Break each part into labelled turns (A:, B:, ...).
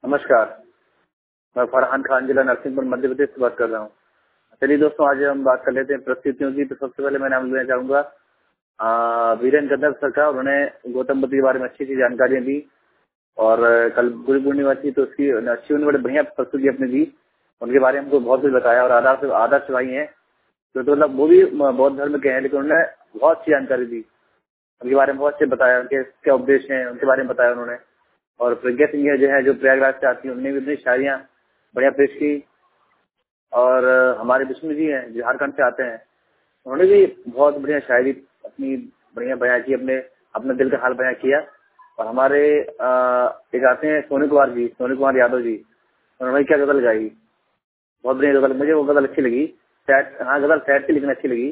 A: नमस्कार, मैं फरहान खान, जिला नरसिंहपुर, मध्य प्रदेश से बात कर रहा हूँ। चलिए दोस्तों, आज हम बात कर लेते हैं प्रस्तुतियों की। तो सबसे पहले मैं नाम लेना चाहूंगा वीरेंद्र गंधर्व सर का। उन्होंने गौतम बुद्ध के बारे में अच्छी जानकारियां दी और कल गुरु पूर्णिमा थी तो उसकी अच्छी उन्होंने बड़े बढ़िया प्रस्तुति अपनी दी। उनके बारे में हमको बहुत कुछ बताया और आदर्श भाई हैं तो मतलब वो भी बौद्ध धर्म के हैं, लेकिन उन्होंने बहुत अच्छी जानकारी दी। उनके बारे में बहुत अच्छे बताया, उनके क्या उपदेश हैं उनके बारे में बताया उन्होंने। और प्रज्ञा सिंह जो है, जो प्रयागराज से आती है, उन्होंने भी अपनी शायरियाँ बढ़िया पेश की। और हमारे विष्णु जी हैं, झारखंड से आते हैं, उन्होंने भी बहुत बढ़िया शायरी अपनी बढ़िया बयां की, अपने दिल का हाल बयां किया। और हमारे एक आते हैं सोनू कुमार यादव जी, उन्होंने क्या गजल गाई, बहुत बढ़िया गजल। मुझे वो गजल अच्छी लगी, गजल सैड की लेकिन अच्छी लगी।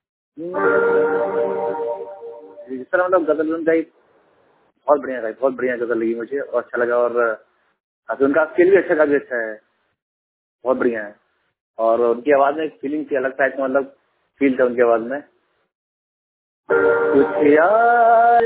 A: जिस तरह मतलब गजल उन्होंने गाई, बहुत बढ़िया गजल लगी मुझे और अच्छा लगा। और काफी उनका स्किल भी काफी अच्छा है, बहुत बढ़िया है। और उनकी आवाज में एक फीलिंग थी, अलग टाइप का मतलब फील था उनकी आवाज में। कुछ यार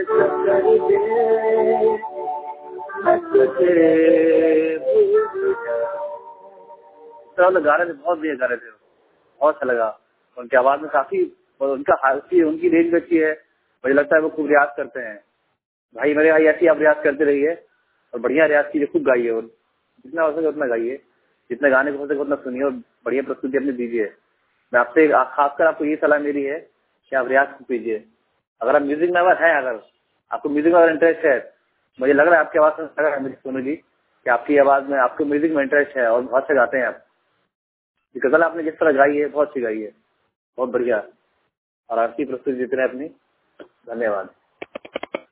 A: गा रहे थे, बहुत बढ़िया गा रहे थे, बहुत अच्छा लगा। उनकी आवाज में काफी उनकी रेंज भी अच्छी है। मुझे लगता है वो खूब रियाज करते हैं। भाई मेरे भाई ऐसी आप रियाज करते रहिए और बढ़िया रियाज कीजिए, खूब गाइए और जितना हो सके उतना गाइए, जितना गाने को हो सके उतना सुनिए और बढ़िया प्रस्तुति अपनी दीजिए। मैं आपसे खासकर आपको ये सलाह मेरी है कि आप रियाज कीजिए। अगर आप म्यूजिक में अगर आपको म्यूजिक में इंटरेस्ट है, मुझे लग रहा है आपकी आवाज से लग रहा है मुझे सोनू जी कि आपकी आवाज में आपको म्यूजिक में इंटरेस्ट है और बहुत अच्छा गाते हैं आप। गजल आपने जिस तरह गाई है बहुत अच्छी गाई है, बहुत बढ़िया। और आपकी प्रस्तुति जितने अपनी, धन्यवाद।